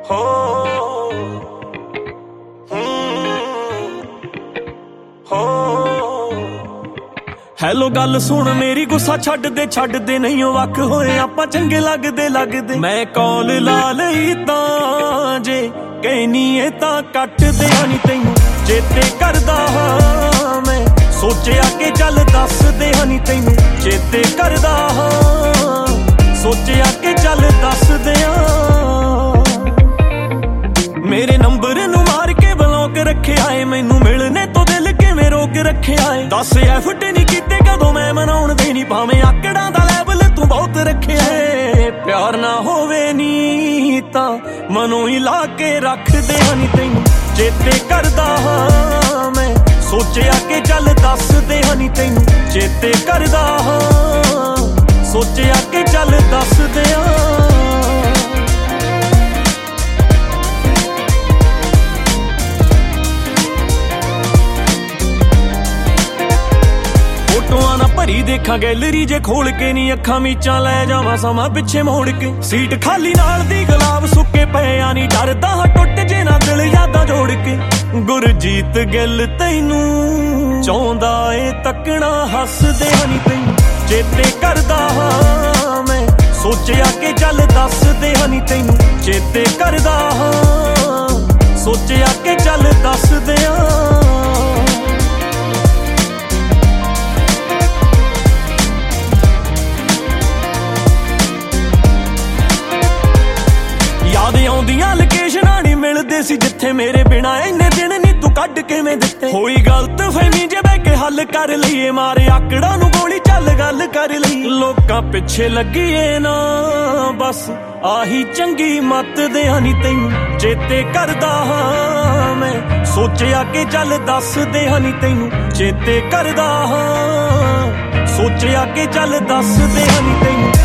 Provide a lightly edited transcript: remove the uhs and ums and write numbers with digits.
hello ਗੱਲ ਸੁਣ ਮੇਰੀ, ਗੁੱਸਾ ਛੱਡ ਦੇ ਨਹੀਂ ਉਹ ਵੱਖ ਹੋਏ ਆਪਾਂ ਚੰਗੇ ਲੱਗਦੇ ਮੈਂ ਕਾਲ ਲਾ ਲਈ ਤਾਂ ਜੇ ਕਹਿਨੀ ਏ ਤਾਂ ਕੱਟਦੇ ਨਹੀਂ ਤੈਨੂੰ ਚੇਤੇ ਕਰਦਾ ਹਾਂ ਮੈਂ ਸੋਚਿਆ ਕਿ ਚੱਲ ਦੱਸਦੇ ਨਹੀਂ ਤੈਨੂੰ ਚੇਤੇ ਕਰਦਾ ਹਾਂ ਸੋਚਿਆ ਕਿ ਚੱਲ ਦੱਸਦੇ ਮੇਰੇ ਨੰਬਰ ਨੂੰ ਮਾਰ ਕੇ ਬਲੌਕ ਰੱਖਿਆ ਏ ਮੈਨੂੰ ਮਿਲਣੇ ਤੋਂ ਦਿਲ ਕਿਵੇਂ ਰੋਕ ਰੱਖਿਆ ਏ ਦੱਸ ਐਫਟ ਨਹੀਂ ਕੀਤੇ ਕਦੋਂ ਮੈਂ ਮਨਾਉਣ ਦੇ ਨਹੀਂ ਭਾਵੇਂ ਆਕੜਾਂ ਦਾ ਲੈਵਲ ਤੂੰ ਬਹੁਤ ਰੱਖਿਆ ਏ ਪਿਆਰ ਨਾ ਹੋਵੇ ਨੀ ਤਾਂ ਮਨੋਂ ਹੀ ਲਾ ਕੇ ਰੱਖਦੇ ਨਹੀਂ ਤੈਨੂੰ ਚੇਤੇ ਕਰਦਾ ਹਾਂ ਮੈਂ ਸੋਚਿਆ ਕਿ ਚੱਲ ਦੱਸਦੇ ਨਹੀਂ ਤੈਨੂੰ ਚੇਤੇ ਕਰਦਾ ਹਾਂ ਸੋਚਿਆ ਕਿ ਚੱਲ ਦੱਸਦੇ ਫੋਟੋਆਂ ਨਾ ਭਰੀ ਦੇਖਾਂ ਗੈਲਰੀ ਜੇ ਖੋਲ ਕੇ ਨੀ ਅੱਖਾਂ ਮੀਚਾਂ ਲੈ ਜਾਵਾਂ ਸਮਾਂ ਪਿੱਛੇ ਮੋੜ ਕੇ ਸੀਟ ਖਾਲੀ ਨਾਲ ਦੀ ਗੁਲਾਬ ਸੁੱਕੇ ਪਏ ਆ ਨੀ ਡਰਦਾ ਹਾਂ ਟੁੱਟ ਜੇ ਨਾ ਦਿਲ ਯਾਦਾਂ ਜੋੜ ਕੇ ਗੁਰਜੀਤ ਗਿੱਲ ਤੈਨੂੰ ਚਾਹੁੰਦਾ ਏ ਤੱਕਣਾ ਹੱਸਦੇ ਨਹੀਂ ਤੈਨੂੰ ਚੇਤੇ ਕਰਦਾ ਹਾਂ ਮੈਂ ਸੋਚਿਆ ਕਿ ਚੱਲ ਦੱਸਦੇ ਨਹੀਂ ਤੈਨੂੰ ਚੇਤੇ ਕਰਦਾ ਹਾਂ ਸੋਚਿਆ ਕਿ ਚੱਲ ਦੱਸਦੇ ਯਾਦ ਆਉਂਦੀਆਂ ਲੋਕੇਸ਼ਨਾਂ ਨੀ ਮਿਲਦੇ ਸੀ ਜਿੱਥੇ ਮੇਰੇ ਬਿਨਾ ਇੰਨੇ ਦਿਨ ਨੀ ਤੂੰ ਕੱਢ ਕਿਵੇਂ ਦਿੱਤੇ ਹੋਈ ਗਲਤ ਫਹਿਮੀ ਜੇ ਬਹਿ ਕੇ ਹੱਲ ਕਰ ਲਈਏ ਮਾਰੇ ਆਕੜਾਂ ਨੂੰ ਗੋਲੀ ਚੱਲ ਗੱਲ ਕਰ ਲਈ ਲੋਕਾਂ ਪਿੱਛੇ ਲੱਗੀਏ ਨਾ ਬਸ ਆਹੀ ਚੰਗੀ ਮੱਤ ਦਿਆਂ ਨੀ ਤੈਨੂੰ ਚੇਤੇ ਕਰਦਾ ਹਾਂ ਮੈਂ ਸੋਚਿਆ ਕਿ ਚੱਲ ਦੱਸਦੇ ਨਹੀਂ ਤੈਨੂੰ ਚੇਤੇ ਕਰਦਾ ਹਾਂ ਸੋਚਿਆ ਕਿ ਚੱਲ ਦੱਸਦੇ ਨਹੀਂ ਤੈਨੂੰ